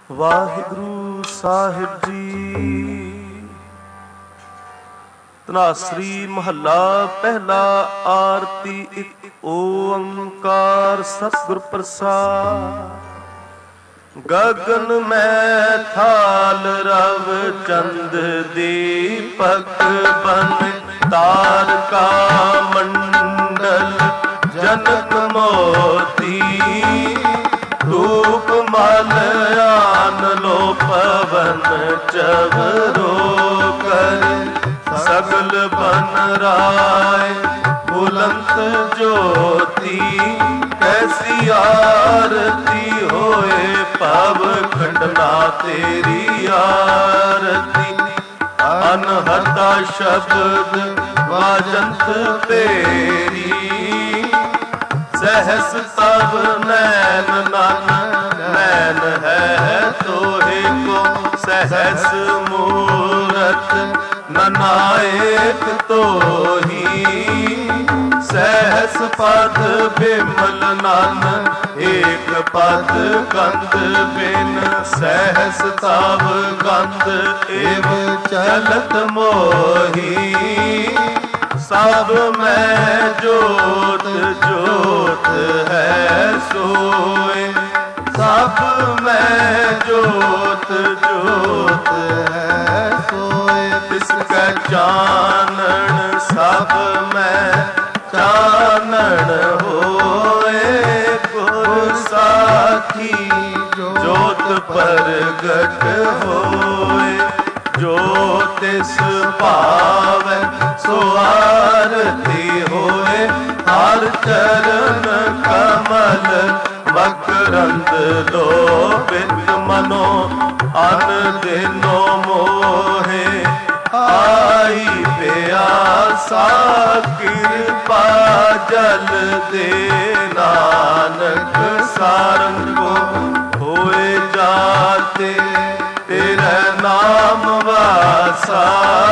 ਵਾਹਿਗੁਰੂ ਸਾਹਿਬ ਜੀ। ਧਨਾਸਰੀ ਮਹੱਲਾ ਪਹਿਲਾ। ਆਰਤੀ ਇੱਕ ਓੰਕਾਰ ਸਤਿਗੁਰ ਪ੍ਰਸਾਦਿ। ਗਗਨ ਮੈਂ ਥਾਲ ਰਵ ਚੰਦ ਦੀਪਕ ਬਨ ਤਾਰਕਾ ਮੰਡਲ ਜਨਕ ਮੋਤੀ ਧੂਪ ਮਲ ਆਨ ਲੋ ਪਵਨ ਚਵਰੋ ਕਰ ਸਗਲ ਬਨ ਰਾਏ ਬੁਲੰਦ ਜੋਤੀ ਕੈਸੀ ਆਰਤੀ ਹੋਏ ਪਵ ਖੰਡਨਾ ਤੇਰੀ ਆਰਤੀ ਅਨਹਤਾ ਸ਼ਬਦ ਵਾਜੰਤ ਤੇਰੀ ਸਹਿਸ ਤਬ ਨੈਨ ਨੈਨ ਹੈ ਤੋਹਿ ਕੋ ਸਹਿਸ ਮੂਰਤ ਨਨਾਇਕ ਤੋਹੀ ਸਹਿਸ ਪਦ ਬਿਮਲ ਨਨ ਏਕ ਪਦ ਗੰਧ ਬਿਨ ਸਹਿਸ ਤਬ ਗੰਧ ਏਵ ਚਲਤ ਮੋਹੀ ਸਭ ਮੈਂ ਜੋਤ ਜੋਤ ਹੈ ਸੋਏ ਸਭ ਮੈਂ ਜੋਤ ਜੋਤ ਹੈ ਸੋਏ ਤਿਸ ਕੈ ਚਾਨਣ ਸਭ ਮੈਂ ਚਾਨਣ ਹੋਏ ਗੁਰ ਸਾਖੀ ਜੋਤ ਪ੍ਰਗਟ ਹੋਏ ਜੋ ਤਿਸ ਭਾਵੈ ਸੋ ਆਰਤੀ ਹੋਏ ਹਰ ਚਰਨ ਕਮਲ ਮਕਰੰਦ ਲੋਭਿਤ ਮਨੋ ਅਨ ਦਿਨੋ ਮੋਹੇ ਆਈ ਪਿਆਸਾ ਕਿਰਪਾ ਜਲ ਦੇ ਨਾਨਕ ਸਾਰੰਗੋ ਹੋਏ ਜਾਤੇ ਤੇਰਾ ਨਾਮ ਵਾਸਾ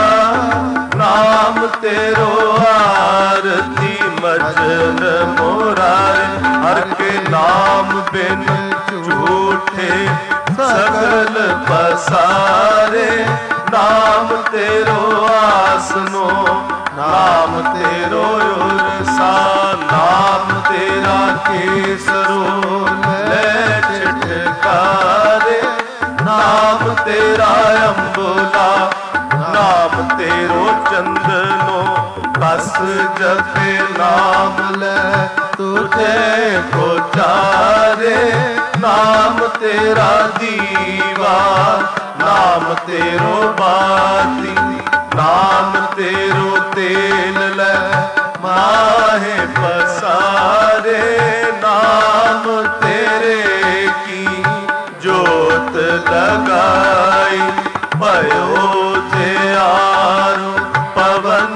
ਨਾਮ ਤੇਰੋ ਆਰਤੀ ਮਜਨ ਮੁਰਾਰੇ ਹਰ ਕੇ ਨਾਮ ਬਿਨ ਝੂਠੇ ਸਗਲ ਪਸਾਰੇ ਨਾਮ ਤੇਰੋ ਆਸਨੋ ਨਾਮ ਤੇਰੋ ਉਰਸਾ ਨਾਮ ਤੇਰਾ ਕੇਸਰੋ ਲੈ ਛਟਕਾਰੇ ਨਾਮ ਤੇਰਾ ਅੰਬੁਲਾ ਨਾਮ ਤੇਰੋ ਚੰਦਨੋ ਬਸ ਜਪੇ ਨਾਮ ਲੈ ਤੁਝੇ ਕੋ ਚਾਰੇ ਨਾਮ ਤੇਰਾ ਦੀਵਾ ਨਾਮ ਤੇਰੋ ਬਾਤੀ ਨਾਮ ਤੇਰੋ ਤੇਲ ਲੈ ਮਾਹੇ ਪਸਾਰੇ ਨਾਮ ਤੇਰੇ ਕੀ ਜੋਤ ਲਗਾਈ ਭਇਓ ਤਿਆਰੂ ਪਵਨ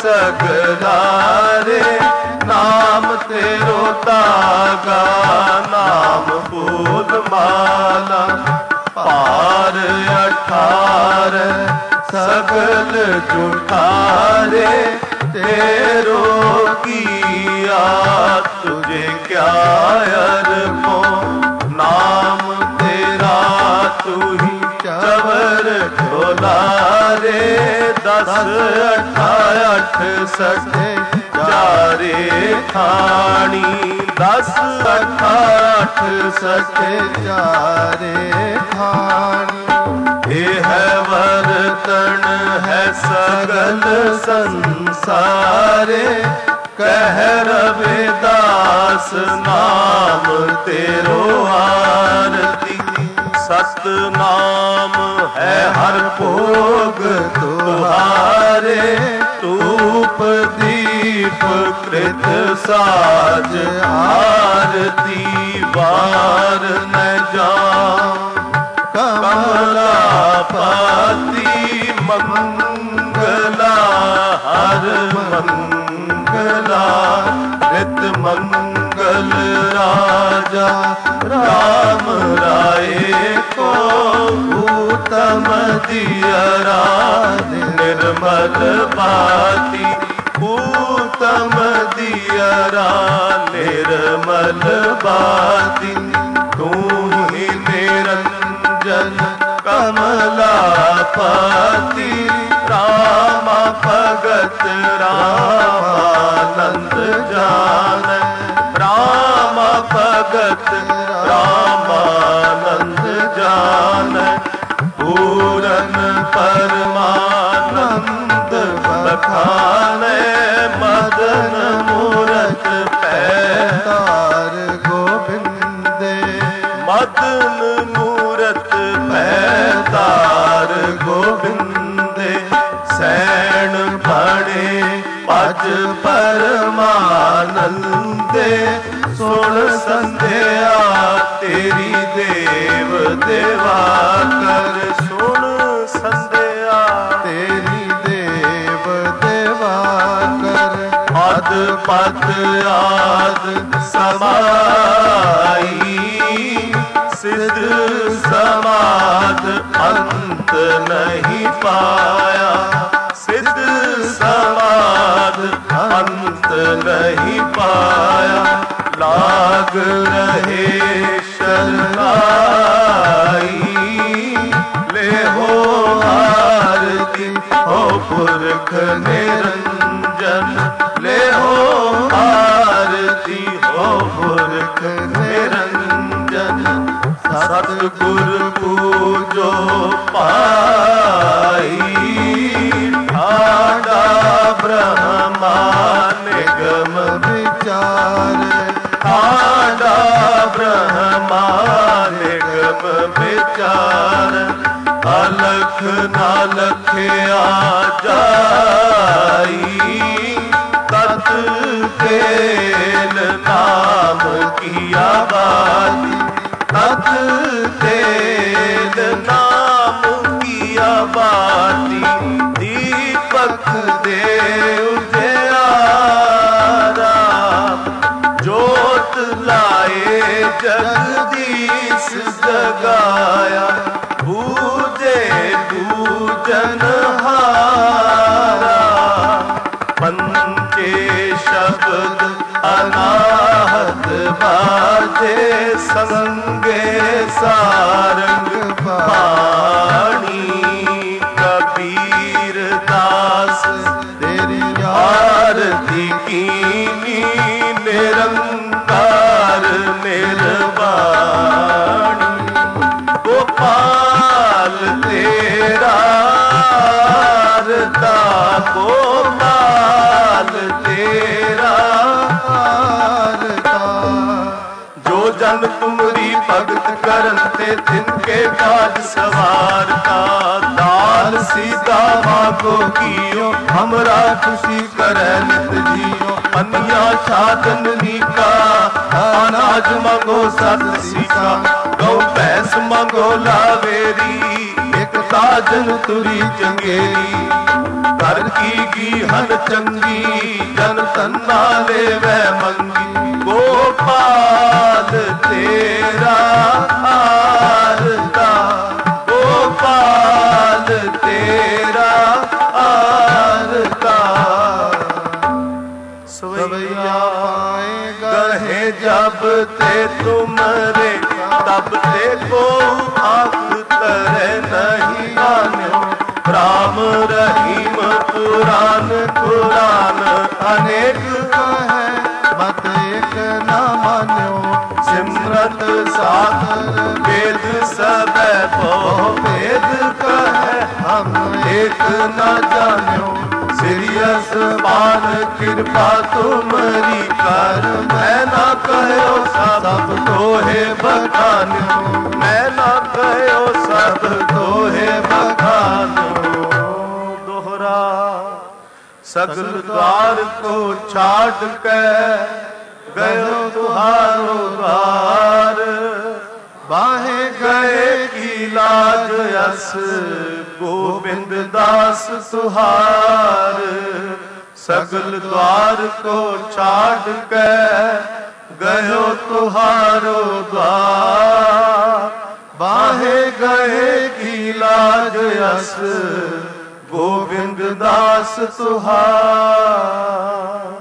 ਸਗਲਾਰੇ ਨਾਮ ਤੇਰੋ ਤਾਗਾ ਨਾਮ ਫੂਲ ਮਾਲਾ ਭਾਰ 18 ਸਗਲ ਜੁਠਾਰੇ ਤੇਰੋ ਕੀਆ ਤੁਝੇ ਕਿਆ ਅਰਪੋ ਨਾਮ ਤੇਰਾ ਤੂ ਹੀ ਚਵਰ ਢੋਲਾਰੇ 10 8 ਸਠੇ ਚਾਰੇ ਖਾਣੀ 10 8 ਸਠੇ ਚਾਰੇ ਖਾਣੀ ਇਹ ਹੈ ਵਰਤਨ ਹੈ ਸਗਲ ਸੰਸਾਰੇ ਕਹਿ ਰਵਿਦਾਸ ਨਾਮ ਤੇਰੋ ਆਰਤੀ ਸਤਨਾਮ ਹੈ ਹਰ ਭੋਗ ਤੁਹਾਰੇ ਧੂਪ ਦੀਪ ਕ੍ਰਿਤ ਸਾਜ ਆਰਤੀ ਵਾਰ ਨ ਜਾਉ ਕਮਲਾ ਪਾਤੀ ਮੰਗਲਾ ਹਰ ਮੰਗਲਾ ਨਿਤ ਮੰਗਲ ਰਾਜਾ ਰਾਮ ਰਾਏ ਕੋ ਊਤਮ ਦਿਅਰਾ ਨਿਰਮਲ ਬਾਤੀ ਊਤਮ ਦਿਅਰਾ ਨਿਰਮਲ ਬਾਤੀ ਤੂੰ ਹੀ ਨਿਰੰਜਨ पति रामा भगत रामानंद जान रामा भगत रामानंद जान पूरन परमानंद बखाने मदन मूरत पैतार गोबिंदे मदन मूरत पैतार गोबिंदे सैन बड़े पज परमानंदे सुन संध्या तेरी देव देवा कर सुन संध्या तेरी देव देवा कर अद पद आद समाई सिद्ध समाद अंत नहीं पाया सिद्ध समाद अंत नहीं पाया लाग रहे शरणाई ले हो आरती हो पुरख निरंजन ले हो आरती हो पुरख निरंजन सतगुर पूजो पाई ठाडा ब्रह्मा निगम विचार ठाडा ब्रह्मा निगम विचार अलख ना लखया जाई तत् तेल नाम किया बात तत् तेल नाम किया बाती दीपक दे उजियारा जोत लाए जगदीश जगाया पूजे पूजन हारा पंचे शब्द अनाहत बाजे संगे सारंग पाणी कबीर दास तेरी आरती कीनी निरंकार निर्वाणी गोपाल तेरा आरता गोपाल तेरा आरता जो जन तुमरी भगत करते तिनके काज सवारता दाल सीधा मांगो कियो हमरा खुशी करे नित जियो अन्या छादन का अनाज मांगो सत सीका गौ भैंस मांगो लावेरी एक साजन तुरी चंगेरी कर की हन चंगी जन तन्ना ले वह मंगी गोपाल तेरा आरता गोपाल तेरा आरता सवैया गहे जब ते तुमरे तब ते को आँख तरे नहीं आन्यो राम रहीम पुराण कुरान अनेक है मत एक न मान्यो सिमरत साधन वेद सब बहु वेद कहे हम एक न जान्यो सिरियस पान कृपा तुमरी कर मैं न कहो सब तोहे बखान्यो मैं न कहो सब तोहे बखान्यो दोहरा सगल द्वार को छाट के गयो तुहारो द्वार बाहे गए की लाज यस गोविंद दास तुहार सगल द्वार को छाट के गयो तुहारो द्वार बाहे गए की लाज यस गोविंद दास तुहार।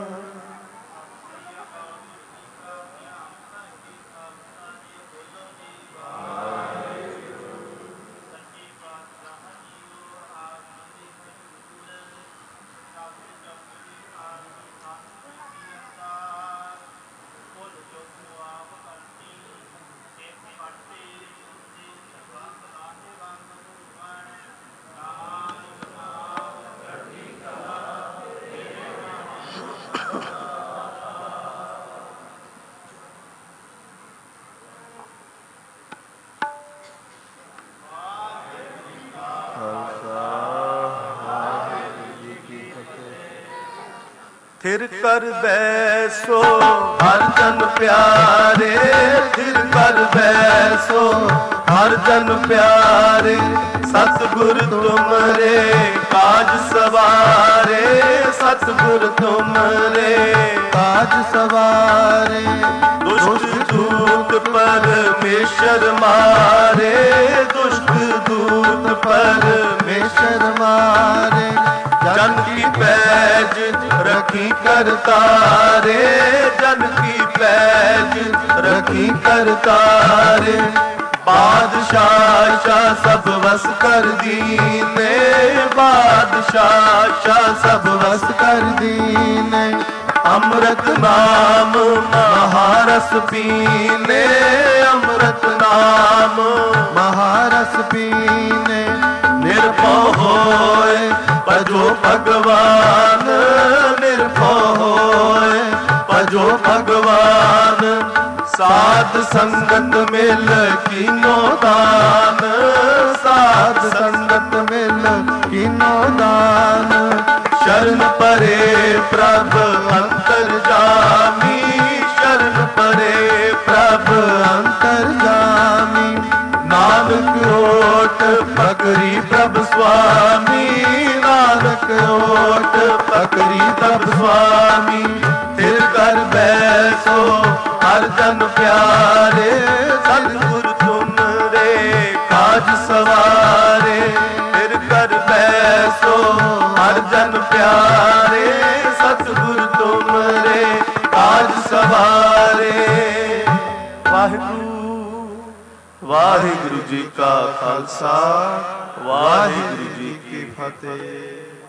थिर कर बैसो हर जन प्यारे, थिर कर बैसो हर जन प्यारे। सतगुर तुमरे काज सवारे, सतगुर तुमरे काज सवारे। दुष्ट दूत परमेश्वर मारे, दुष्ट दूत परमेश्वर मारे। जन की पैज रखी करतारे, जन की पैज रखी करतारे। बादशाह शाह सब वस कर दीने, बादशाह शाह सब बस कर दीने। अमृत नाम महारस पीने, अमृत नाम महारस पीने। निर्भय होए भजो भगवान, निर्भय होए भजो भगवान। साध संगत मिल कीनो दान, साध संगत मिल कीनो दान। शरण परे प्रभ अंतर्जामी, शरण परे प्रभ अंतर्जामी। नानक ओट पकड़ी प्रभ स्वामी, नानक ओट पकड़ी प्रभ स्वामी। थिर कर बैसो हर जन प्यारे, सतगुर तुमरे काज सवारे। थिर कर बैसो हर जन प्यारे, सतगुर तुमरे काज सवारे। वाहिगुरु वाहिगुरु जी का खालसा, वाहिगुरु जी की फतेह।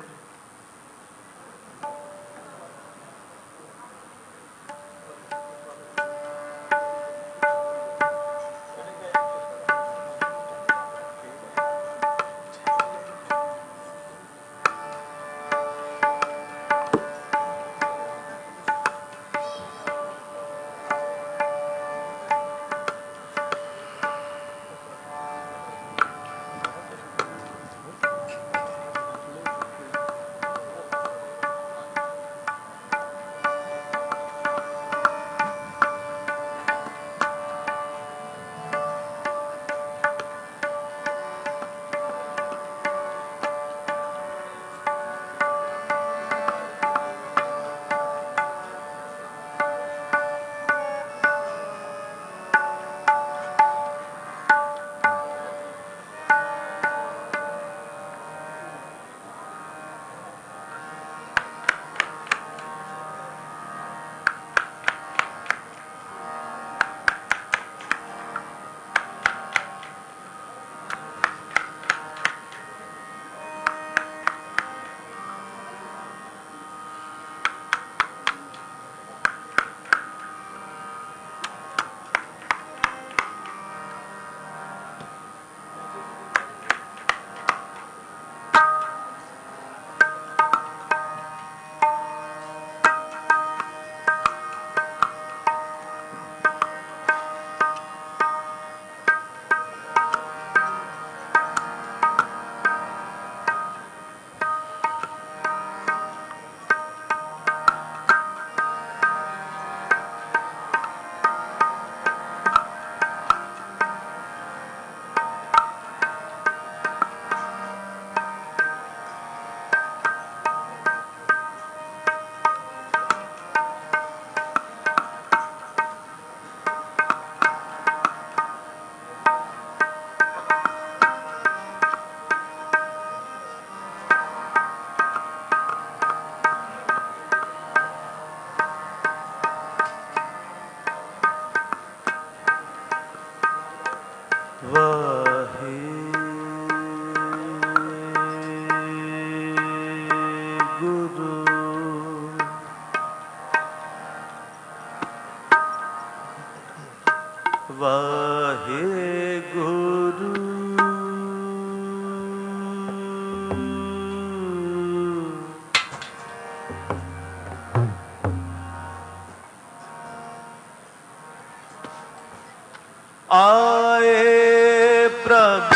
आए प्रभ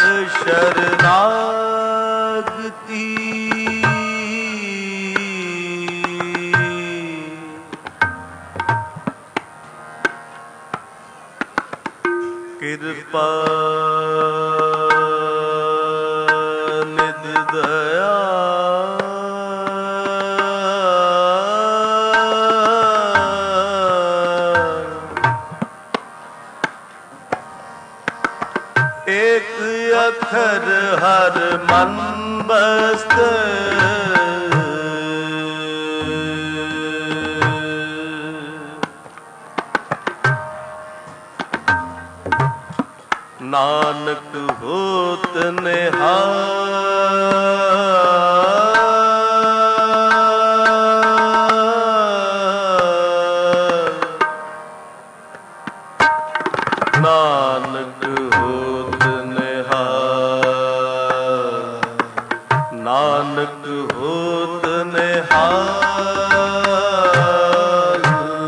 शरणागति कृपा निध दया एक अखर हर मन बस्त नानक होत निहाल नानक होत निहाल नानक होत निहाल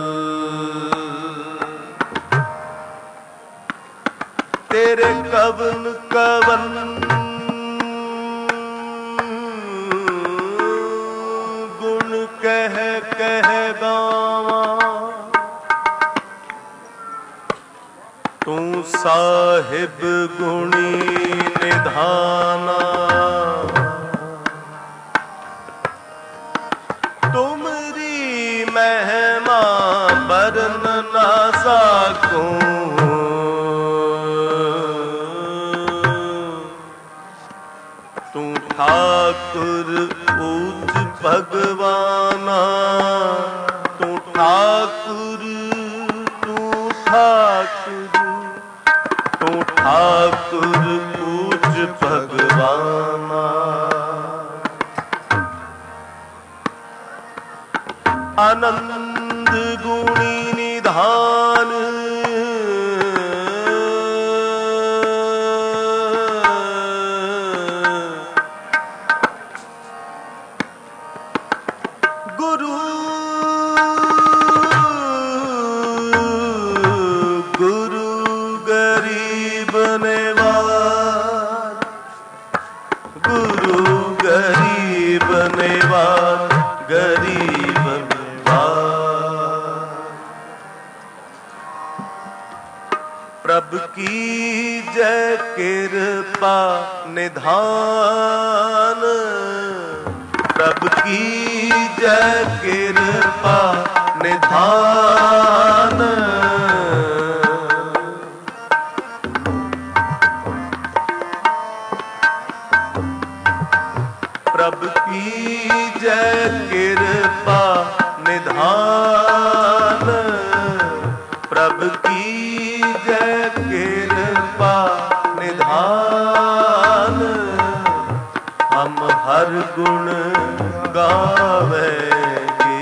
तेरे कवन कवन गुण कह कह गावा तू साहिब गुणी निधाना तुमरी महिमा बरन ना सकूं ठाकुर ऊच भगवाना तू ठाकुर तू ठाकुर तू ठाकुर ऊच भगवाना आनंद गुणी निधान गरीब प्रभु की जय कृपा निधान प्रभु की जय कृपा निधान प्रभु की जय कृपा निधान प्रभु की जय कृपा निधान हम हर गुण गावेंगे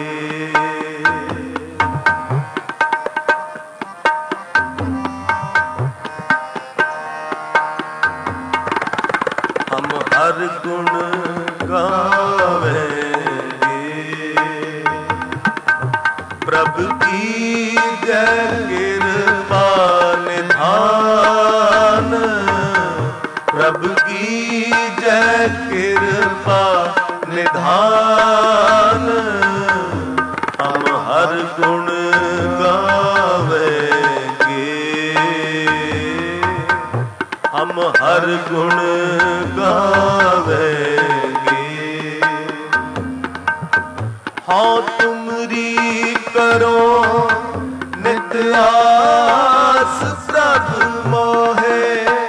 हम हर गुण गावेंगे प्रभु की जय कृपा निधान प्रभु की जय कृपा निधान हम हर गुण गावेंगे हम हर गुण गावेंगे हाँ तुमरी करो नित आस प्रभु मोहे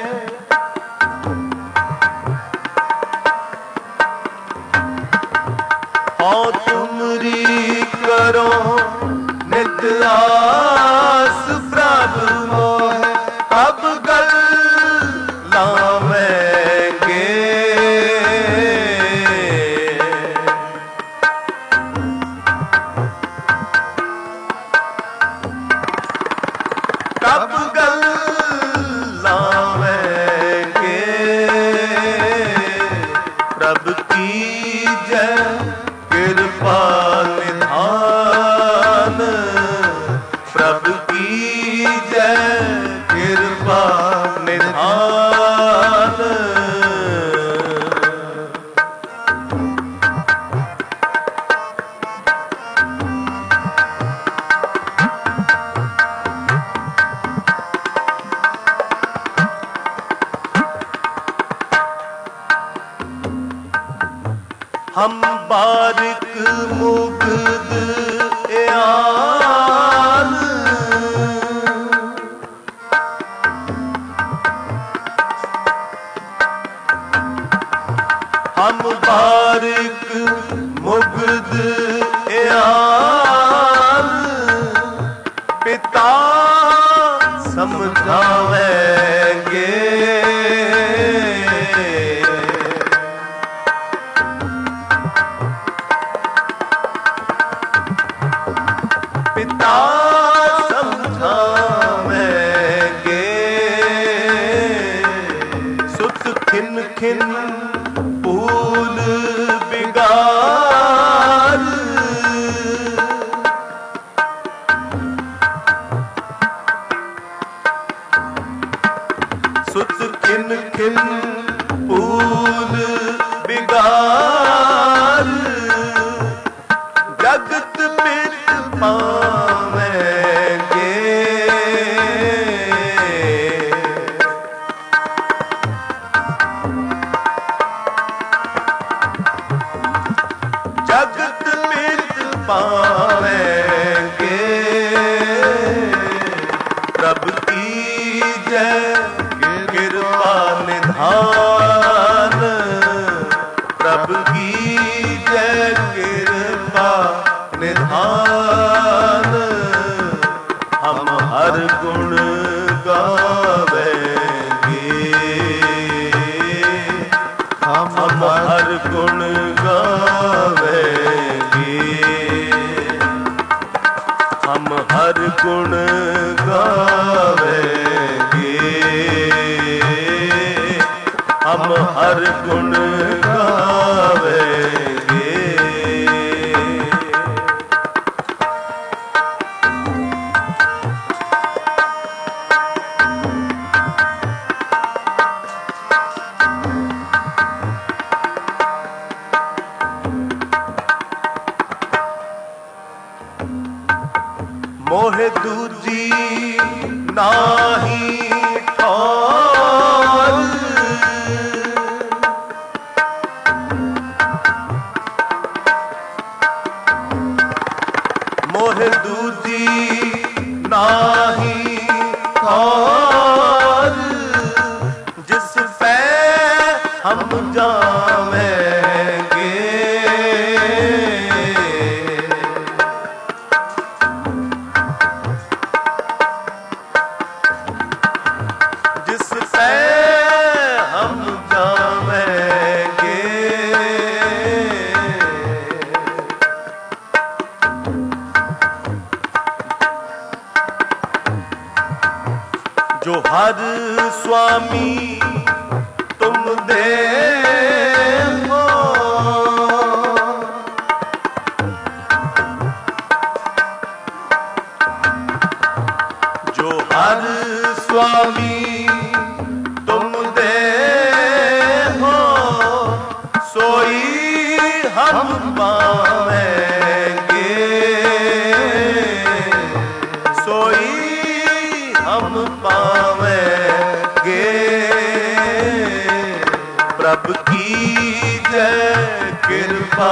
हाँ तुमरी करो नित आस प्रभु मोहे अब गल लावेंगे कब गल लावेंगे प्रभु की जय कृपा निधान प्रभु की जय कृपा निधान हम बारिक मुग्ध आन, हम बारिक मुग्ध आन, पिता समझावेंगे। पिता समझावेंगे, सुत खिन खिन फूल बिगाड़, सुत खिन खिन फूल बिगाड़, जगत पित पावेंगे। जगत पित पावेंगे, प्रभु की जय कृपा निधान, प्रभु की जय कृपा निधान, हम हर गुण गावेंगे। हम हर गुण गावेंगे। हम हर गुण गावेंगे। हम हर गुण गावेंगे। मोहे दूजी नाही ठौर, मोहे दूजी नाही ठौर, जिस पे हम जावेंगे। जिस पे हम जावेंगे, जो हर स्वामी तुम दे हो, जो हर स्वामी तुम दे हो, सोई हम पावेंगे। सोई हम पावेंगे, प्रभु की जय कृपा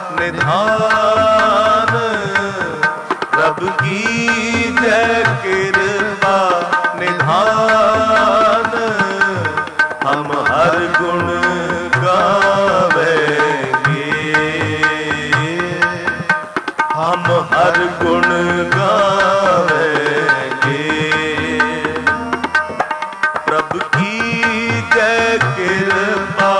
निधान, प्रभु की जय कृपा निधान, हम हर गुण गावेंगे। हम हर गुण गावेंगे, प्रभु की जय कृपा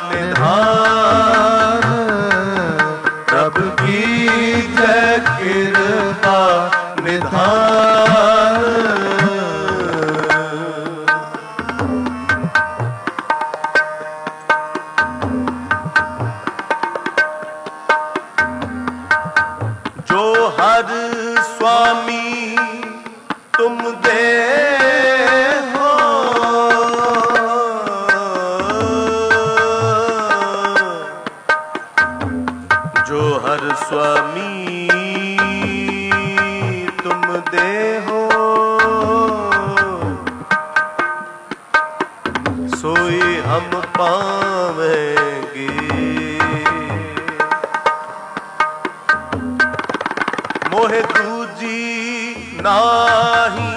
निधान, प्रभु की जय कृपा निधान। जो हर स्वामी तुम दे हो, जो हर स्वामी तुम दे हो, सोई हम पावेंगे। मोहे दूजी नाही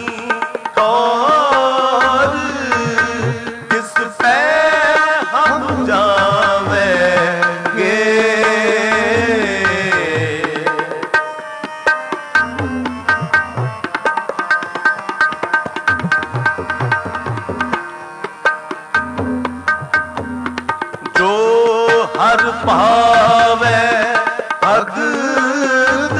और जिस पे हम जावेंगे। जो हर पावे भगत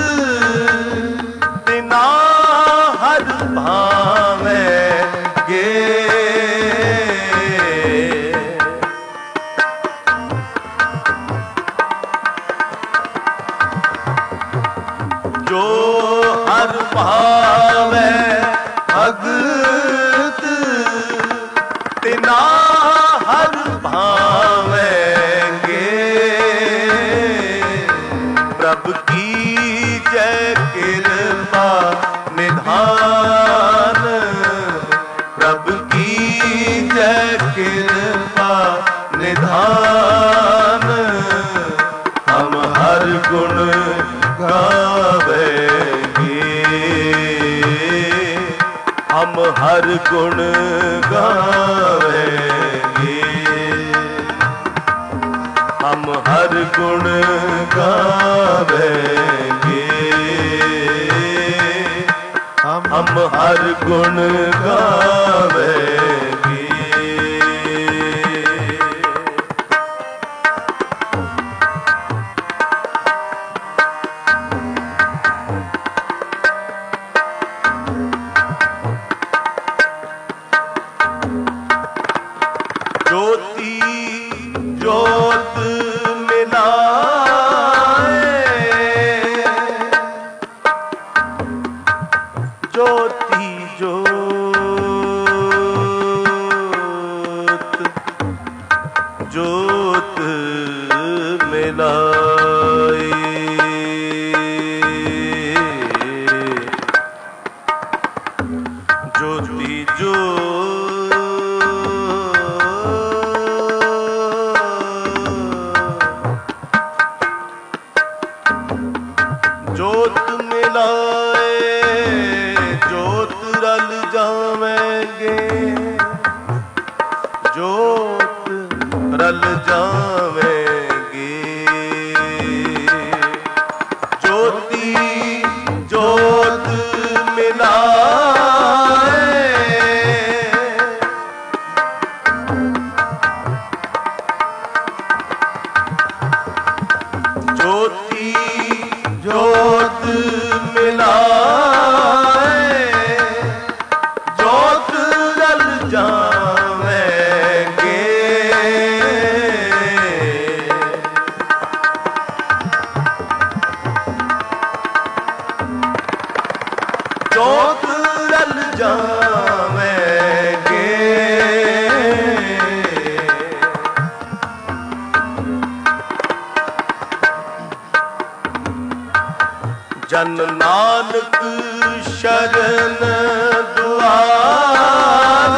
बिना हर भावेंगे। जो हर पावे भगत बिना हर भावेंगे। प्रभु की जय कृपा निधान, प्रभु की जय कृपा निधान। हम हर गुण गावेंगे, हम हर गुण गावेंगे, हम हर गुण गावेंगे, हम हर गुण गावेंगे। ज्योति ज्योत मिलाए, ज्योति ज्योत ज्योत मिलाए। ज्योति ज्योत मिलाए, ज्योत रल जावेंगे, ज्योत रल जावेंगे। ज्योति ज्योत मिलाए, ज्योति ज्योत मिलाए, ज्योत रल जावेंगे। ज्योत रल जावेंगे। जन नानक शरण दुआर,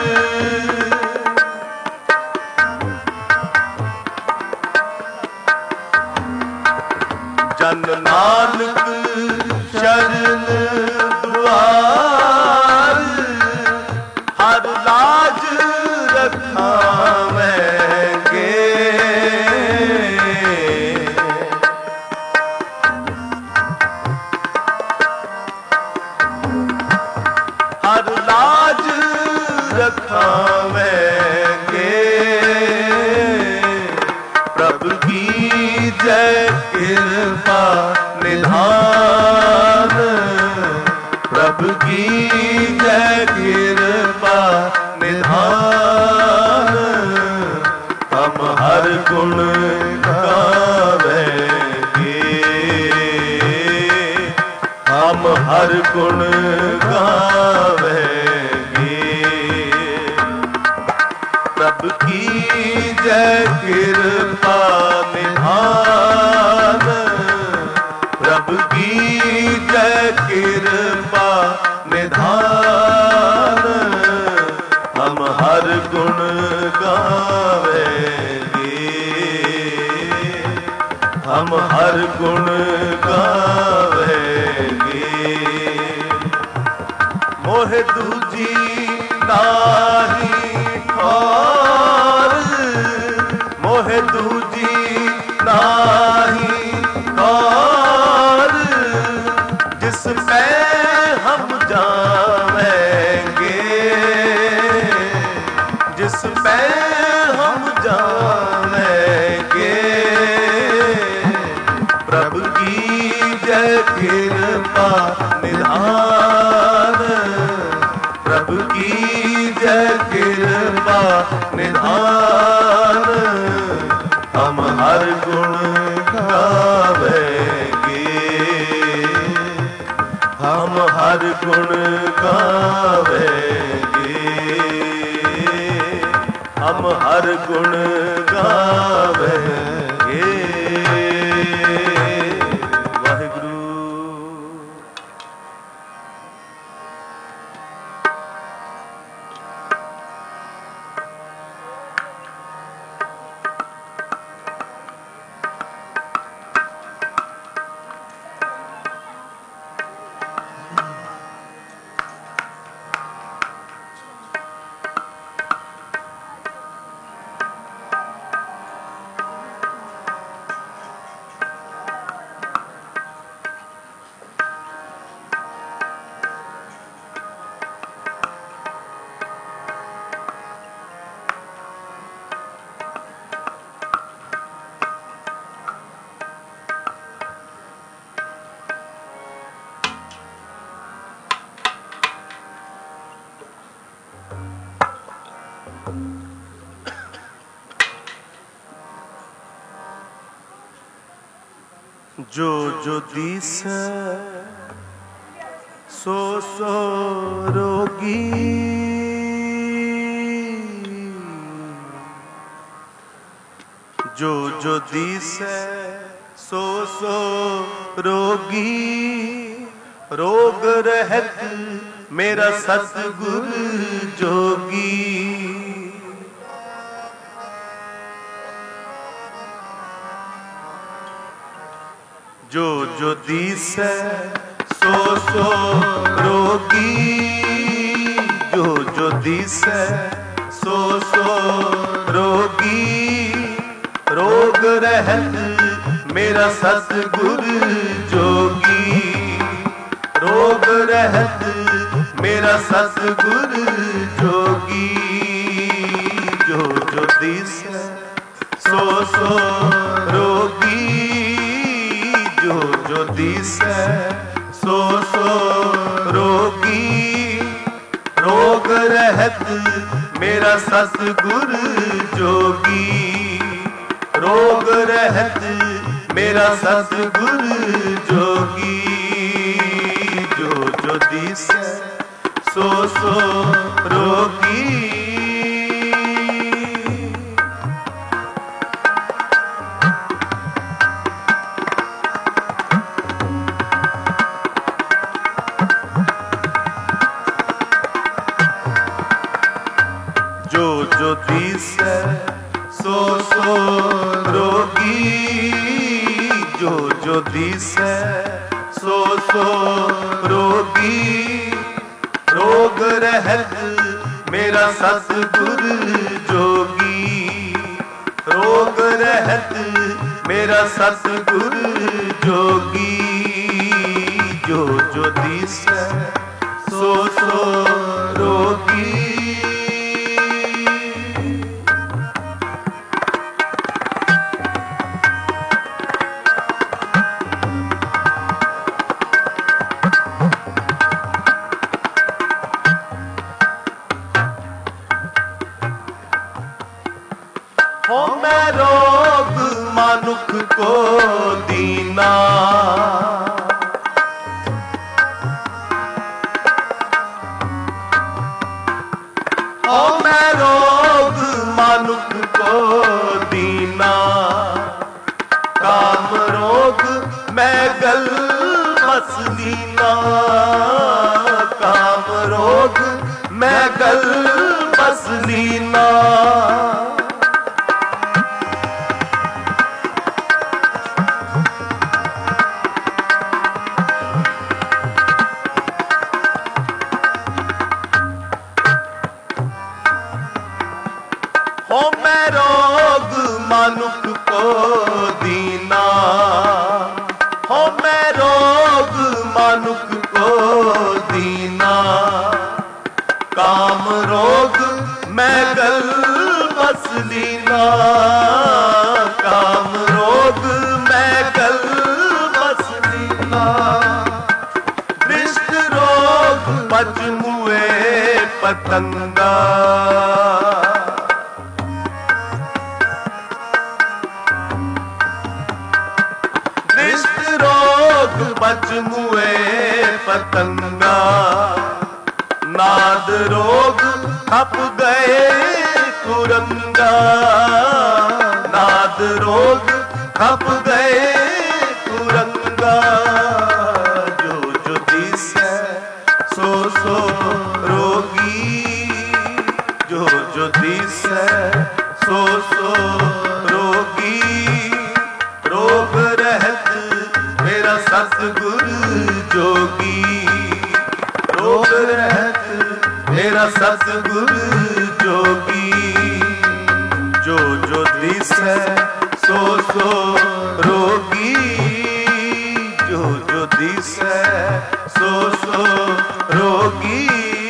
जन नानक शरण दुआर। हर लाज रखावेंगे, हर लाज रखावेंगे। प्रभु की जय कृपा निधान, प्रभु की जय कृपा निधान। हम हर गुण गावेंगे, हम हर गुण गावेंगे। प्रभु की जय कृपा निधान, प्रभु की जय कृपा निधान। हम हर गुण गावेंगे, हम हर गुण गावेंगे। मोहे दूजी नाही और, मोहे दूजी नाही और, जिस पे हम जावेंगे, जिस पे हम जावेंगे, प्रभु की जय कृपा निधान, प्रभु की जय कृपा निधान, हम हर गुण गावेंगे, हम हर गुण गावेंगे, हम हर गुण गावेंगे। वाहिगुरु। जो जो दिसै सो सो रोगी, जो जो दिसै सो सो रोगी, रोग रहत मेरा सतगुरु जोगी। जो जो दिसै सो सो रोगी, जो जो दिसै सो सो रोगी, रोग रहत मेरा सतगुरु जोगी, रोग रहत मेरा सतगुरु जोगी। जो जो दिसै सो सो रोगी, जो जो दिसै सो सो रोगी, रोग रहत मेरा सतगुरु जोगी, रोग रहत मेरा सतगुरु जोगी। जो जो दिसै सो सो रोगी, जो जो दिसै सो सो रोगी, जो जो दिसै सो सो रोगी, रोग रहत मेरा सतगुरु जोगी, रोग रहत मेरा सतगुरु जोगी। जो जो दिसै सो सो रोगी, हो मैं रोग मानुख को दीना, हो मैं रोग मानुख को दीना, काम रोग मैं गल मसलीना, काम रोग मैं गल मसलीना। हो मैं रोग मानुख को दीना, हो मैं रोग मानुख को दीना, काम रोग मैं गल बस लीना, काम रोग मैं गल बस लीना, दृष्ट रोग बच मुए पतंगा, दृष्ट रोग बच मुए पतंगा, नाद रोग खप गए कुरंगा, नाद रोग खप गए कुरंगा, जो जो दिसै सो सो रोगी, जो जो दिसै सो सो रोगी, रोग रहत मेरा सतगुरु जोगी, रोग रहत मेरा सतगुरु जोगी, जो जो दिसै सो सो रोगी, जो जो दिसै सो सो रोगी।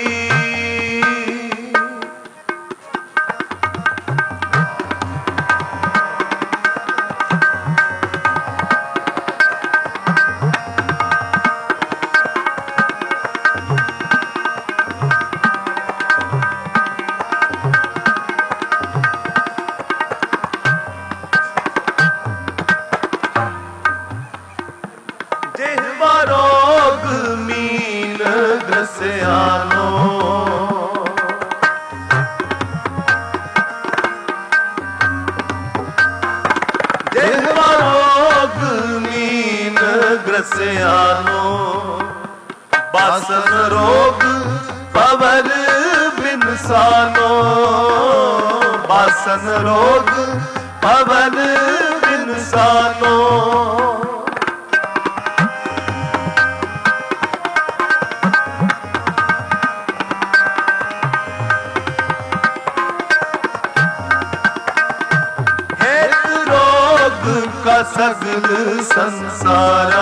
जिह्वा रोग मीन ग्रस्यानो, जिह्वा रोग मीन ग्रस्यानो, बासन रोग पवर बिनसानो, बासन रोग पवन बिनसानो, का सगल संसारा,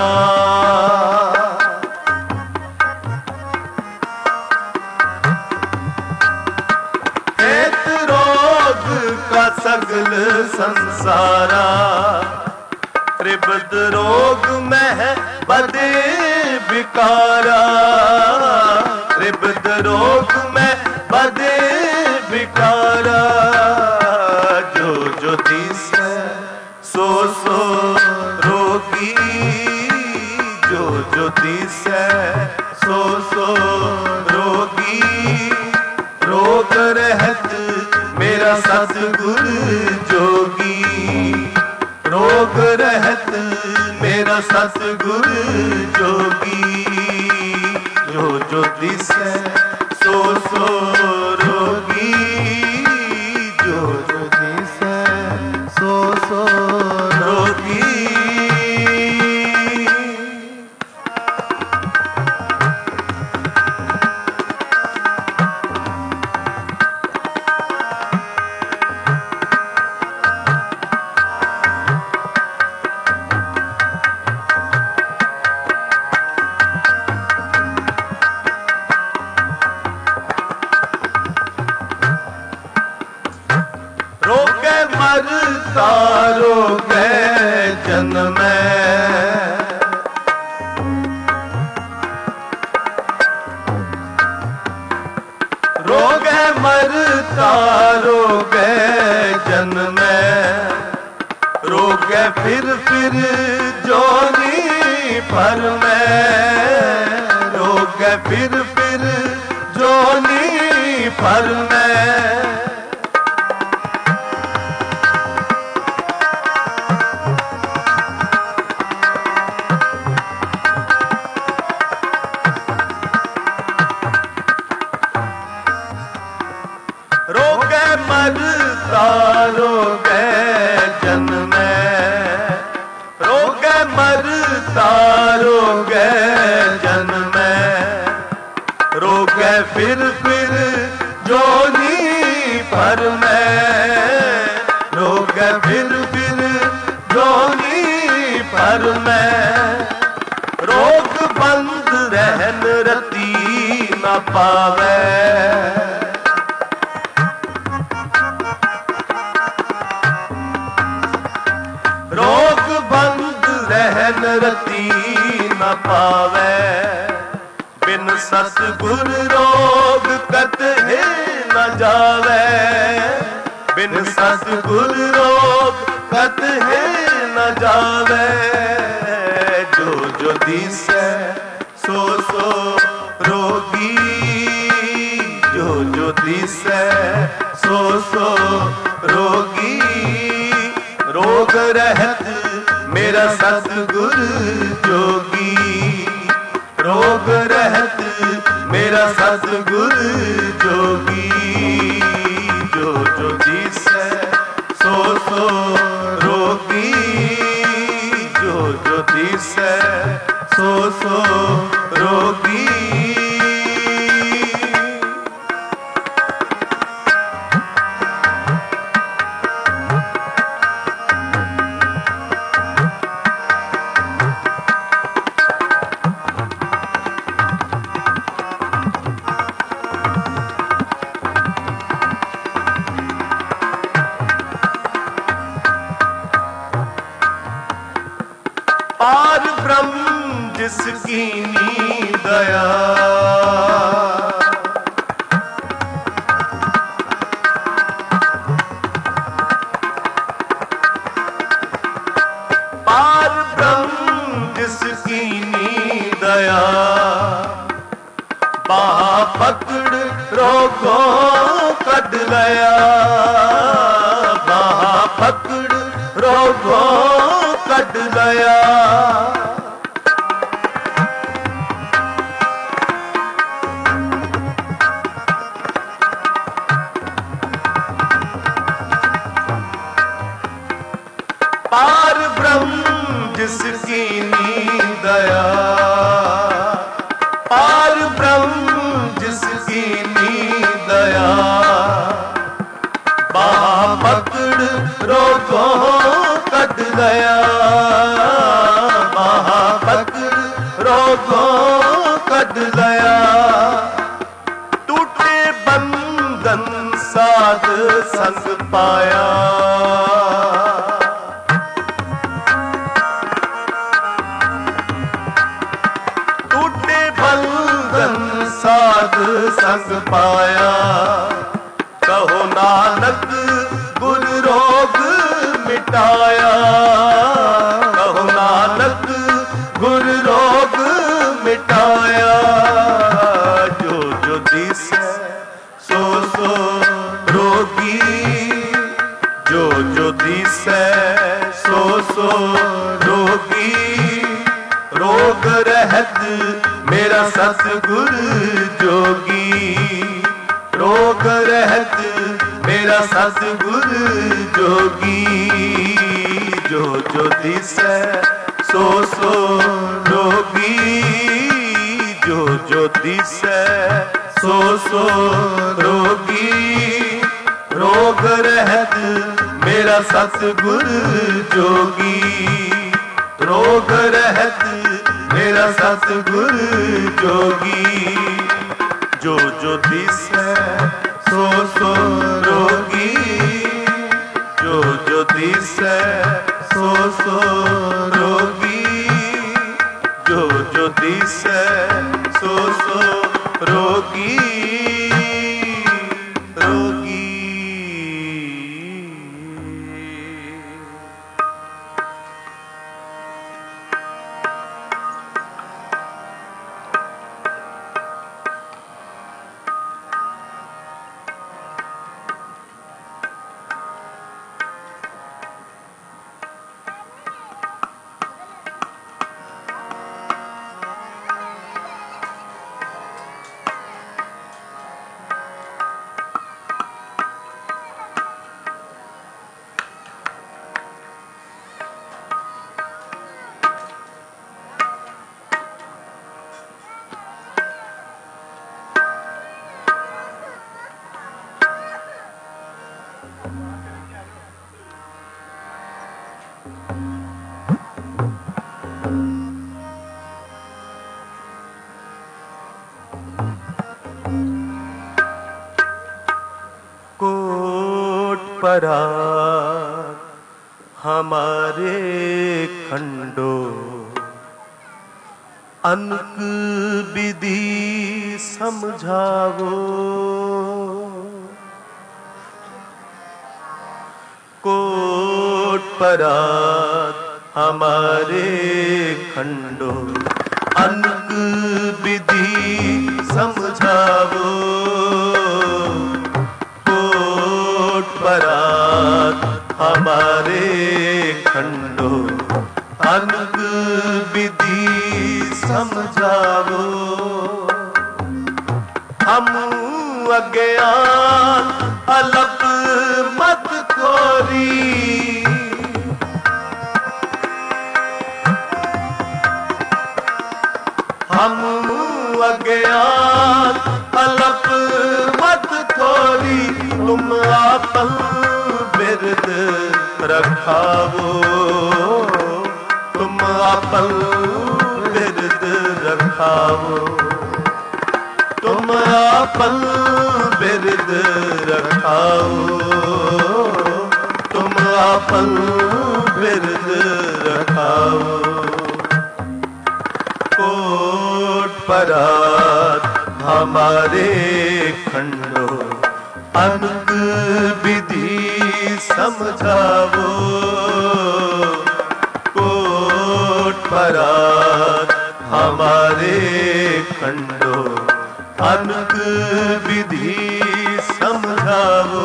हेत रोग का सगल संसारा, त्रिबद रोग में बदे विकारा, त्रिबद रोग में बदे विकारा, जो जो दिसै सो सो रोगी, जो जो दिसै सो सो रोगी, रोग रहत मेरा सतगुरु जोगी, रोग रहत मेरा सतगुरु जोगी, जो जो दिसै सो सो रोगी, जो जो दिसै सो सो रोगी। रोगे मरता रोगे जन्मै, रोगे मरता रोगे जन्मै, रोगे फिर जोनी पर मैं, रोगे फिर जोनी पर मैं, रोगे मरता रोगे जन्मै, रोगे मरता रोगे जन्मै, रोगे फिर जोनी पर मैं, कर मैं, रोग बंद रहन रती न पावे। रोग बंद रहन रती न पावे, बिन सतगुर रोग कतहि न जावे। बिन सतगुर रोग कतहि न जावे, जो जो दिसै सो सो रोगी। जो जो दिसै सो सो रोगी, रोग रहत मेरा सतगुर जोगी। रोग रहत मेरा सतगुर जोगी। जो जो दिसै सो सो रोगी। जो जो दिसै सो सो रोगी। पार ब्रह्म जिसकी दया, पार ब्रह्म जिसकी दया। बाह पकड़ रोगों कढ लया। बाह पकड़ रोगों कढ लया। पार ब्रह्म जिसकी दया। पार ब्रह्म जिसकी दया। बाह पकड़ रोगों कढ लया। बाह पकड़ रोगों कढ लया। टूटे बंधन साध संग पाया। टूटे बंधन साध संग पाया। कहो नानक गुर रोग मिटाया। कहो नानक गुर रोग मिटाया। जो जो दिसै सो सो रोगी। जो जो दिसै सो सो रोगी। रोग रहत मेरा सतगुर जोगी। रोग रहत मेरा सतगुर जोगी। जो जो दिसै सो सो रोगी। जो जो दिसै सो सो रोगी। रोग रहत मेरा सतगुर जोगी। रोग रहत मेरा सतगुर जोगी। जो जो दिसै सो सो रोगी। जो जो दिसै सो सो रोगी। जो जो दिसै सो सो रोगी। रोगी। पराग हमारे खंडो अनक विधि समझावो। कोट पराग हमारे खंडो अनक विधि समझावो। कोट पराग हमारे खंडो अनक विधि समझावो। हम अज्ञान अलप मत खोरी। हम अज्ञान अलप मत खोरी। तुम आपन बिरद रखावो। तुम आपन बिरद रखावो। तुम आपन बिरद रखाओ। तुम आपन बिरद रखाओ। कोट पराग हमारे खंडो अनक विधि समझावो। कोट पराग हमारे खंडो अनक विधि समझावो।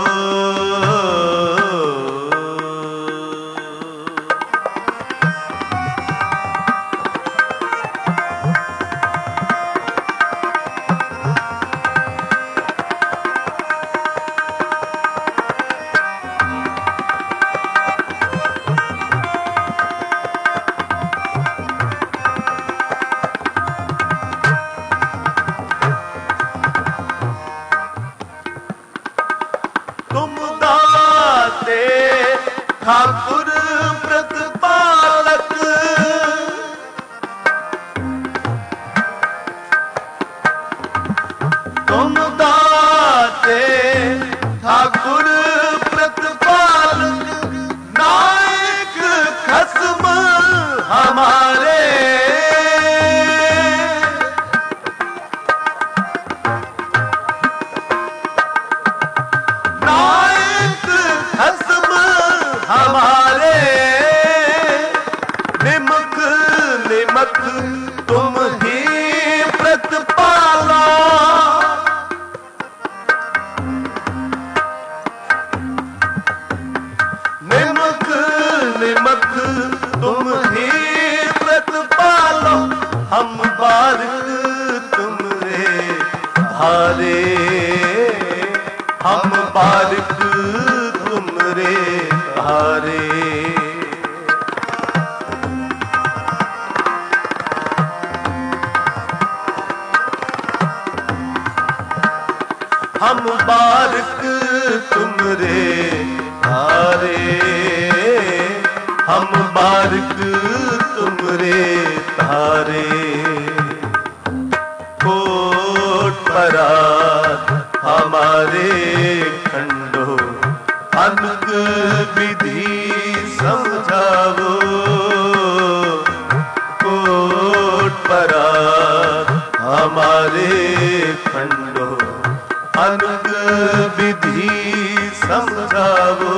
तुम दाते ठाकुर प्रतिपालक। तुम दाते ठाकुर प्रतिपालक। नायक खस्म हमारे। हमारे निमक निमक तुम ही प्रतिपाला। निमक निमक तुम ही प्रतिपालो। हम बारिक तुमरे धारे। हम बारिक तुमरे धारे। हम बारिक तुमरे धारे। हम बारिक तुमरे धारे। कोट पराग हमारे खंडो अनक विधि समझावो। कोट पराग हमारे खंडो अनक विधि समझावो।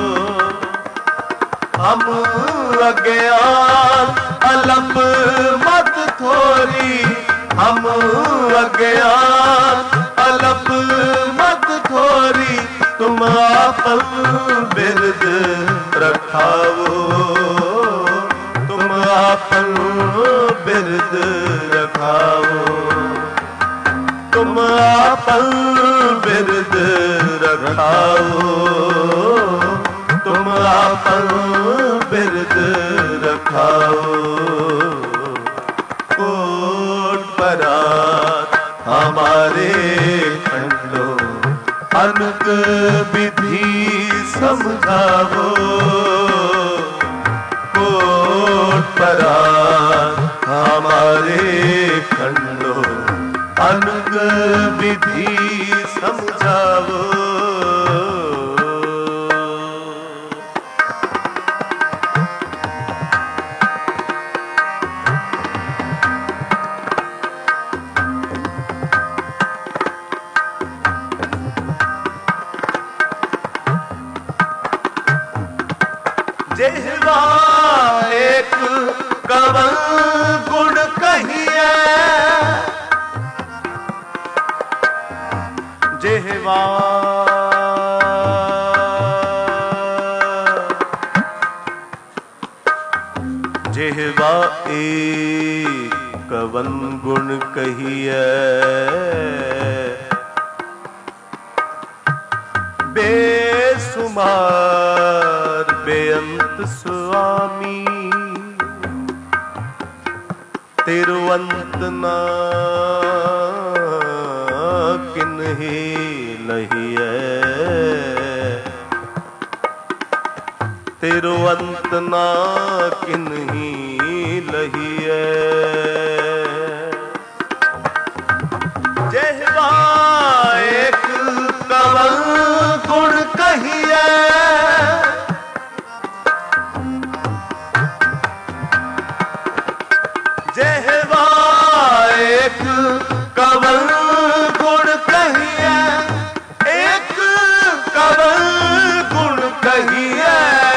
हम अज्ञान अलप मत थोरी। हम अज्ञान अलप मत थोरी। तुम आपन बिरद रखाओ। तुम आपन बिरद रखाओ। तुम आपन बिरद रखाओ। तुम आपन बिरद रखाओ। कोट पराग हमारे खंडो अनक विधि समझावो। कोट पराग हमारे खंडो अनक विधि समझावो। जेहवा एक कवन गुण कहिए, जेहवा जेहवा एक कवन गुण कहिए, बेसुमार बेअंत स्वामी, तेरो अंत ना किन्ही लहिए, तेरो अंत ना किन्ही लहिए। जेहवा एक कवन गुण कहिए, जेहवा एक कवन गुण कहिए, एक कवन गुण कहिए,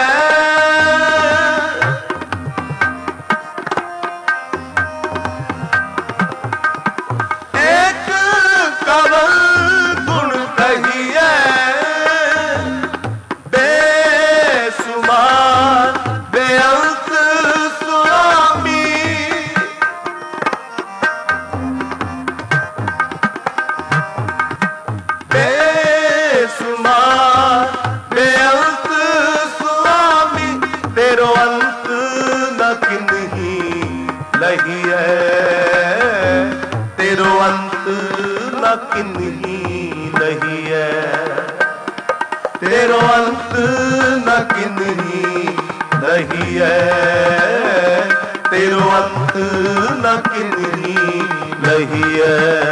तेरो अंत न किन्ही लहिए, तेरो अंत न किन्ही लहिए, तेरो अंत न किन्ही लहिए।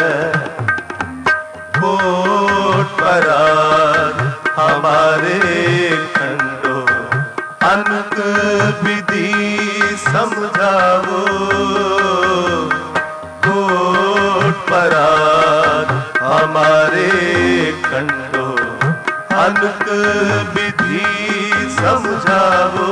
कोट पराग हमारे खंडो, अनक विधि समझावो, कोट पराग हमारे खंडो, अनक विधि समझावो।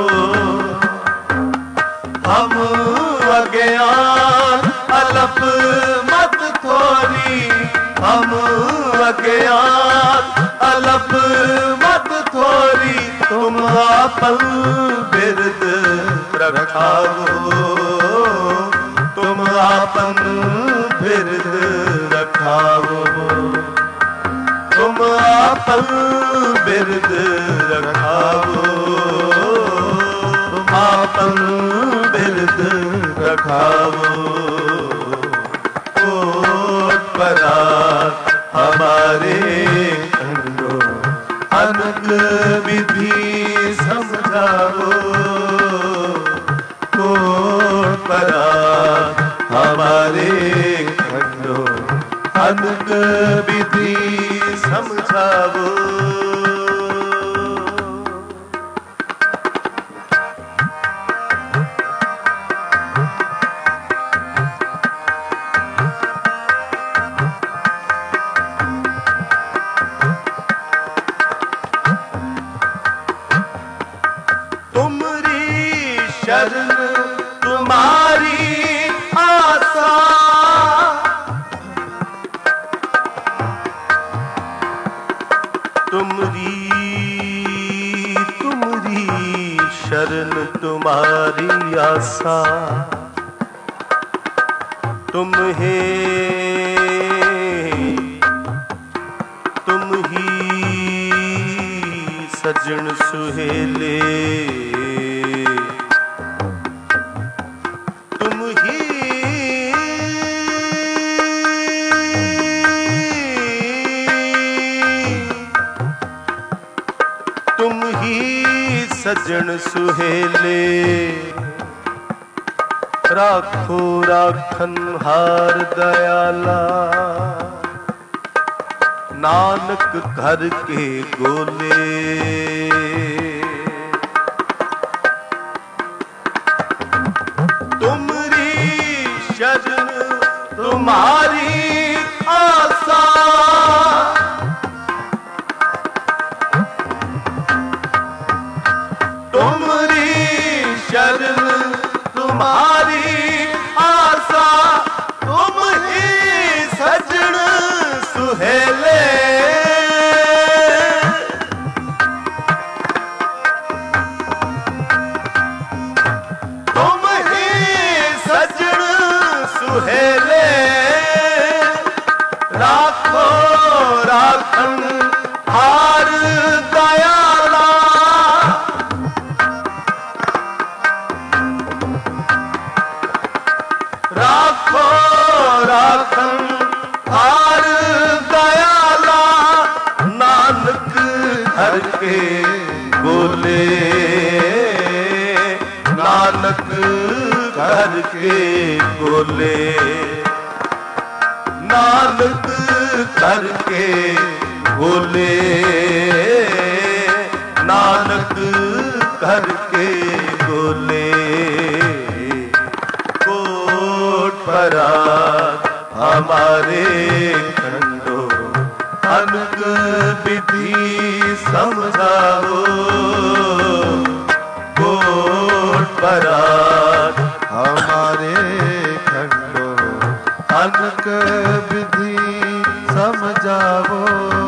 हम अज्ञान अलप मत थोरी, हम अज्ञान अलप मत थोरी, तुम आपन बिरद रखावो, तुम आपन बिरद रखावो, तुम आपन बिरद रखावो, तुम आपन बिरद रखावो। कोट पराग हमारे खंडो, अनक विधि समझावो, कोट पराग हमारे खंडो, अनक विधि समझावो। शरण तुम्हारी आशा, तुमरी शरण तुम्हारी आशा, तुम ही सजन सुहेले, तुम ही सजन सुहेले, राखो राखन हार दयाला, नानक घर के गोले। तुमरी शरण तुम्हारी आशा, तुमरी तुम्हारी आशा तुम ही सजन सुहेले। तुम ही सजन सुहेले, राखो राखन हार दयाला। राखो राखन हार दयाला, नानक घर के बोले। नानक घर के बोले, नानक घर के बोले। नानक घर के बोले, कोट पराग हमारे खंडो, अनक विधि समझाओ। कोट पराग हमारे खंडो, अनक विधि समझावो।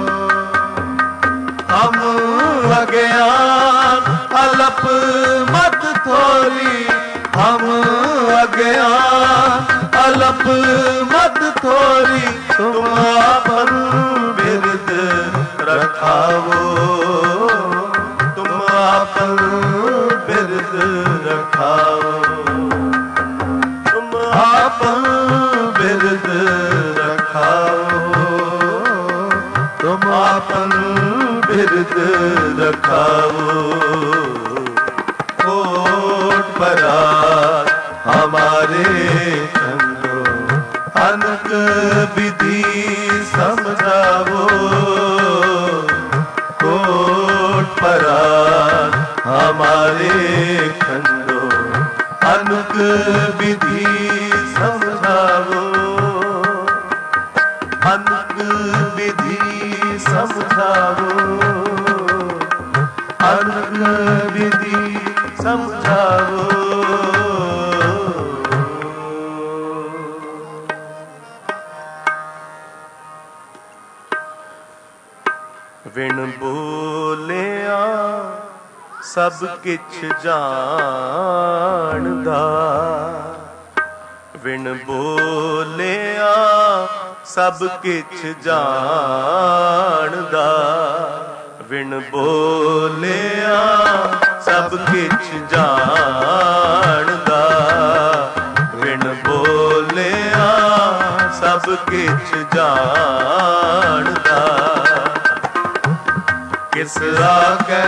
हम अज्ञान अलप मत थोरी, हम अज्ञान अलप मत थोरी। तुम आपन बिरद रखावो, तुम आपन बिरद रखावो। तुम आपन बिरद रखाओ, तुम आपन बिरद रखाओ। कोट पराग हमारे खंडो, अनक विधि समझाओ। कोट पराग हमारे खंडो, अनक विधि समझाओ। अनक विधि समझाओ, अनक विधि समझाओ। विण बोलिया सब किछ जानदा, विण बोलिया सब किछ जानदा। विण बोलिया सब किछ जानदा। विण बोलिया सब किछ जानदा। किस आगे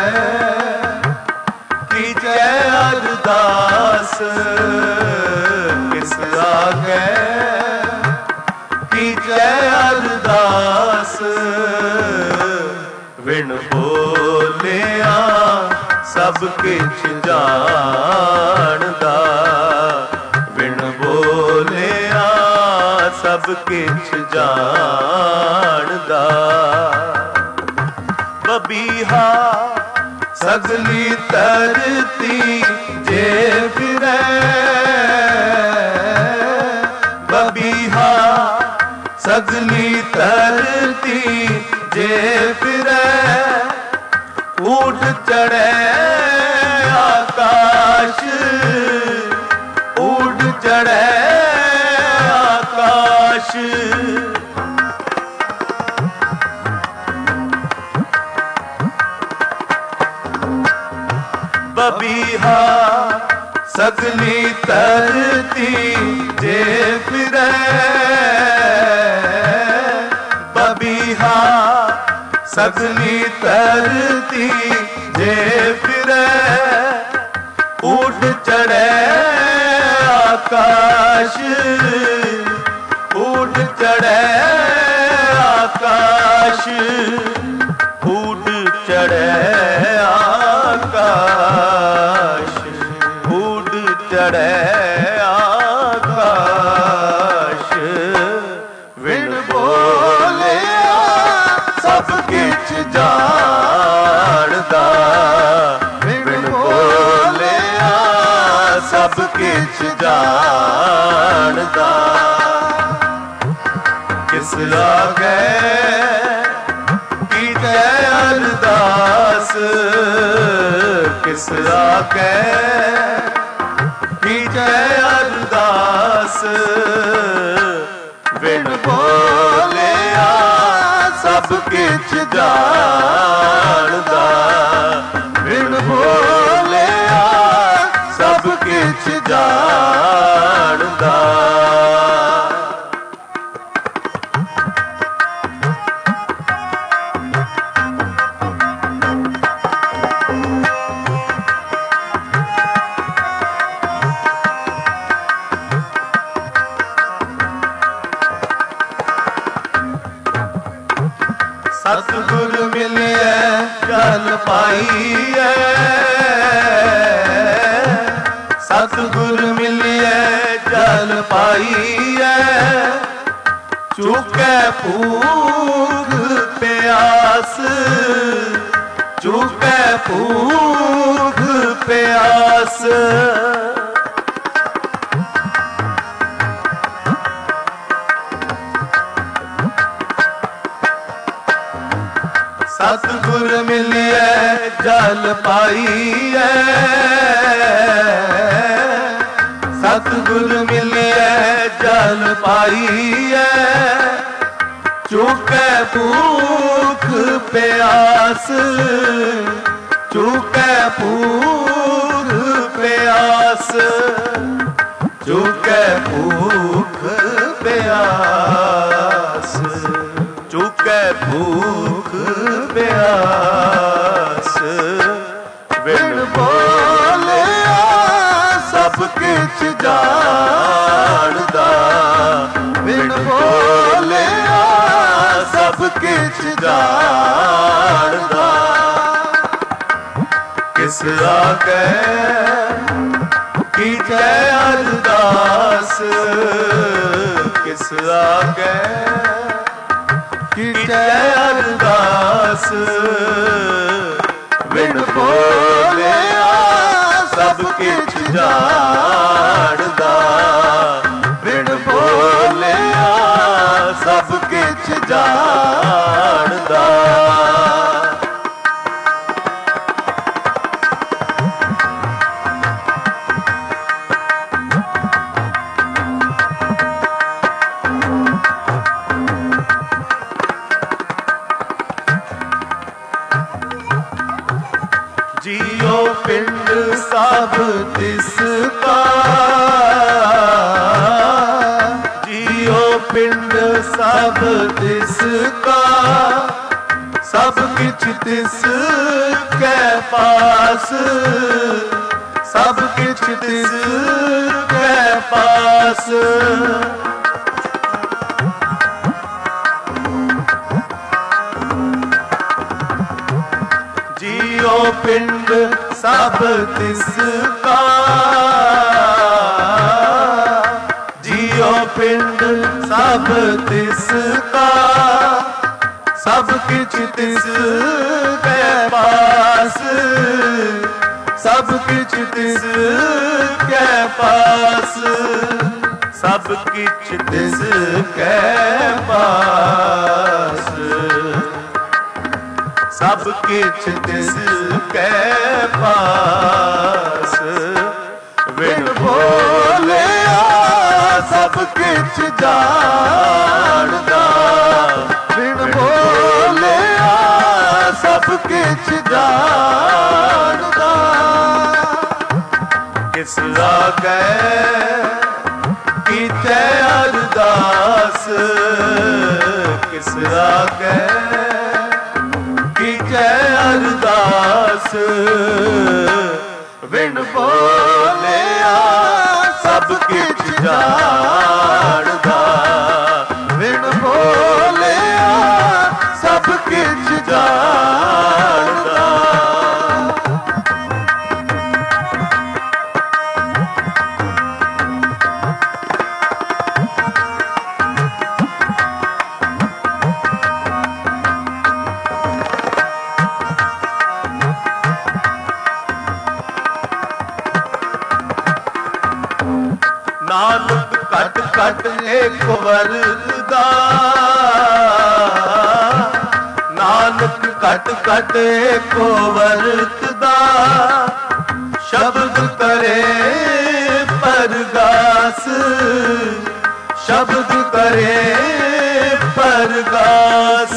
कीजे अरदास, किस आगे कीजे अरदास। विण बोलिया सब किछ जानदा। विण बोलिया सब किछ जानदा। बबीहा सगली तरती जे फिरे, बबीहा सगली तरती जे फिरे। ऊठ चढ़े आकाश, ऊठ चढ़े आकाश। बबीहा सगली तरती जे फिरे। बबीहा सगली तरती जे फिरे। ऊठ चढ़े आकाश, ऊठ चढ़े आकाश। ऊठ चढ़े आकाश, ऊठ चढ़े आकाश। विण बोलिया सब किछ जानदा। विण बोलिया सब किछ जानदा। किस आगे कीते अरदास, किस आगे कीते अरदास। बिन बोलिया सब किछ जानदा, बिन बोलिया सब किछ जानदा। सतगुर मिलिए जल पाइए, सतगुर मिलिए जल पाइए। चुके भूख प्यास, चुके भूख प्यास। सतगुर मिलिए जल पाइए, सतगुर मिलिए जल पाइए। चुके भूख प्यास, चुके भूख प्यास, चुके भूख प्यास, चुके भूख प्यास। बिन बोलिया सब किछ जानदा, बिन बोलिया सब किछ जानदा। किस आगे कीते अरदास, किस आगे कीते अरदास। बिन बोलिया सब किछ जानदा, बिन बोलिया सब किछ जानदा। जियो पिंड सब तिसका, जियो पिंड सब तिसका। सब किछ तिसके पास, सब किछ तिसके पास। जियो पिंड सब तिसका, जियो पिंड सब तिसका। सब किछ तिसके पास, सब किछ तिसके पास। सब किछ तिसके पास, सब किछ तिसके पास। बिन बोलिया सब किछ जानदा, बिन बोलिया सब किछ जानदा। किस आगे कीते अरदास, किस आगे कीते अरदास। बिन बोलिया सब किछ जानदा, बिन बोलिया सब किछ जानदा। ਘਟ ਏਕ ਵਰਤਦਾ, ਨਾਨਕ ਘਟ ਘਟ ਏਕੋ ਵਰਤਦਾ, ਸ਼ਬਦ ਕਰੇ ਪਰਗਾਸ, ਸ਼ਬਦ ਕਰੇ ਪਰਗਾਸ।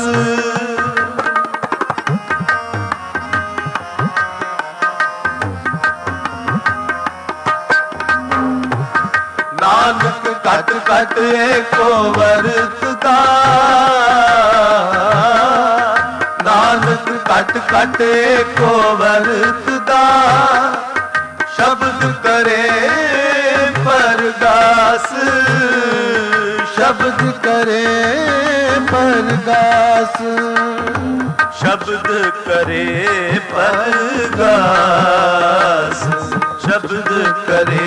ਨਾਨਕ ਘਟ ਘਟ ਏਕੋ ਵਰਤਦਾ, ਨਾਨਕ ਘਟ ਘਟ ਏਕੋ ਵਰਤਦਾ, ਸ਼ਬਦ ਕਰੇ ਪਰਗਾਸ, ਸ਼ਬਦ ਕਰੇ ਪਰਗਾਸ, ਸ਼ਬਦ ਕਰੇ ਪਰਗਾਸ, ਸ਼ਬਦ ਕਰੇ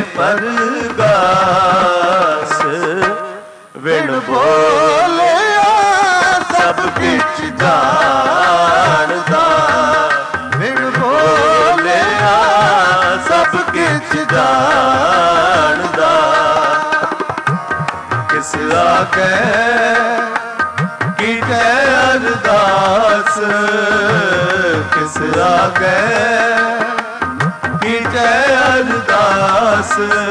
ਪਰਗਾਸ। ਵਿਣ ਬੋਲਿਆ ਸਭ ਕਿਛ ਜਾਣਦਾ, ਵਿਣ ਬੋਲਿਆ ਸਭ ਕਿਛ ਜਾਣਦਾ, ਕਿਸ ਆਗੇ ਕੀਤੇ ਅਰਦਾਸ, ਕਿਸ ਆਗੇ ਕੀਤੇ ਅਰਦਾਸ।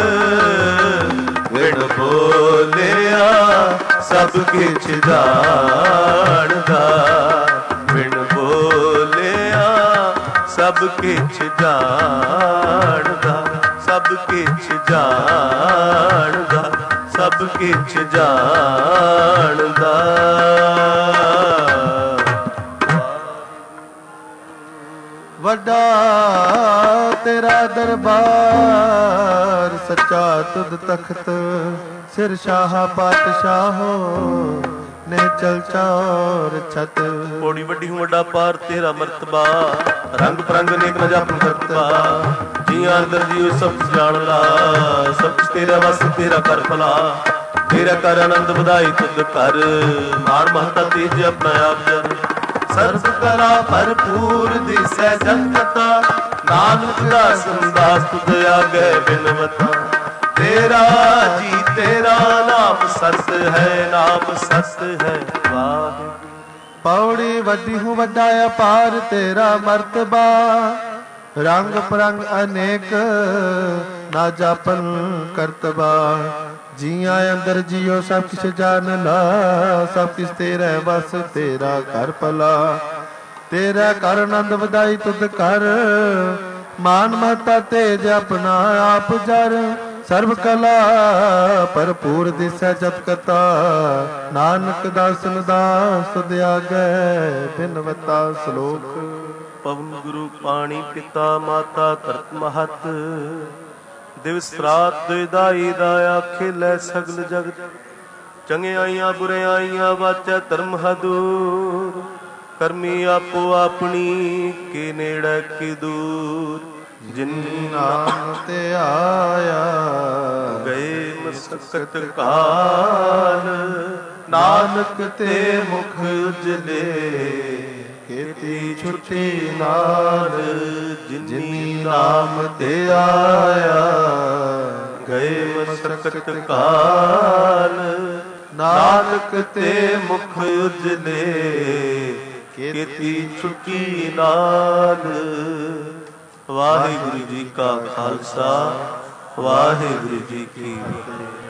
ਵਿਣ ਬੋਲਿਆ ਸਭ ਕਿਛ ਜਾਣਦਾ, ਵਿਣ ਬੋਲਿਆ ਸਭ ਕਿਛ ਜਾਣਦਾ, ਸਭ ਕਿਛ ਜਾਣਦਾ, ਸਭ ਕਿਛ ਜਾਣਦਾ। ਵੱਡਾ ਤੇਰਾ ਦਰਬਾਰ, ਸੱਚਾ ਤੁਧ ਤਖਤ, ਸਿਰ ਸ਼ਾਹ ਪਾਤਸ਼ਾਹੋ, ਨੇ ਚਲ ਚੌਰ ਛਤ। ਪੌੜੀ ਵੱਡੀ ਹੂੰ ਵੱਡਾ ਪਾਰ ਤੇਰਾ ਮਰਤਬਾ, ਰੰਗ ਪਰੰਗ ਨੇਕ ਨ ਜਪ ਕਰਤਬਾ। ਜੀਆਂ ਅੰਦਰ ਜੀਉ ਸਭ ਜਾਣ ਲਾ, ਸਭ ਤੇਰਾ ਵਸ ਤੇਰਾ ਕਰ ਭਲਾ। ਤੇਰਾ ਕਰ ਆਨੰਦ ਵਧਾਈ ਤੁਧ ਕਰ, ਮਾਨ ਮਹਤਾ ਤੇਜ ਆਪਣਾ ਆਪ ਜਨ। ਸਰਬ ਕਲਾ ਭਰਪੂਰ ਦਿਸੈ ਜਗਤਾ, ਨਾਨਕ ਦਾਸ ਦਾਸ ਤੁਧ ਆਗੇ ਬਿਨਵਤਾ। ਤੇਰਾ ਜੀ ਤੇਰਾ ਨਾਮ ਸਤ ਹੈ, ਨਾਮ ਸਤ ਹੈ ਵਾਹਿਗੁਰੂ। ਪੌੜੀ ਵੱਡੀ ਹੂੰ ਵੱਡਾ ਅਪਾਰ ਤੇਰਾ ਮਰਤਬਾ, ਰੰਗ ਪਰੰਗ ਅਨੇਕ ਨਾ ਜਾਪਨ ਕਰਤਬਾ। ਜੀਆਂ ਅੰਦਰ ਜੀਓ ਸਭ ਕਿਛ ਜਾਣ ਲਾ, ਸਭ ਕਿਛ ਤੇਰਾ ਵਸ ਤੇਰਾ ਘਰ ਭਲਾ। ਤੇਰਾ ਕਰ ਆਨੰਦ ਵਧਾਈ ਤੁਧ ਕਰ, ਮਾਨ ਮਹਤਾ ਤੇਜ ਆਪਣਾ ਆਪ ਜਰ। ਸਰਬ ਕਲਾ ਭਰਪੂਰ ਦਿਸੈ ਜਤ ਕਤਾ, ਨਾਨਕ ਦਾਸਨ ਦਾਸ ਤੁਧ ਆਗੇ ਬਿਨਵਤਾ। ਸ਼ਲੋਕ। ਪਵਨ ਗੁਰੂ ਪਾਣੀ ਪਿਤਾ ਮਾਤਾ ਧਰਤ ਮਹਤ, ਦਿਵਸ ਰਾਤ ਦੁਇਦਾਈ ਦਾਇਆ ਖੇਲੇ ਸਗਲ ਜਗਤ। ਚੰਗਿਆਈਆਂ ਬੁਰਿਆਈਆਂ ਵਾਚੈ ਧਰਮ ਹਦੂਰ, ਕਰਮੀ ਆਪੋ ਆਪਣੀ ਕੇ ਨੇੜੇ ਕੀ ਦੂਰ। ਜਿਨ ਨਾਮ ਤੇ ਆਇਆ ਗਏ ਮਸਕਤ ਕਾਲ, ਨਾਨਕ ਤੇ ਮੁਖ ਉਜਲੇ ਕੀਤੀ ਛੁੱਟੀ ਨਾਲ। ਜਿਨੀ ਨਾਮ ਤੇ ਆਇਆ ਗਏ ਮਸਕਤ ਕਾਲ, ਨਾਨਕ ਤੇ ਮੁਖ ਉਜਲੇ ਕੀਤੀ ਛੁੱਟੀ ਨਾਲ। ਵਾਹਿਗੁਰੂ ਜੀ ਕਾ ਖਾਲਸਾ, ਵਾਹਿਗੁਰੂ ਜੀ ਕੀ ਫਤਿਹ।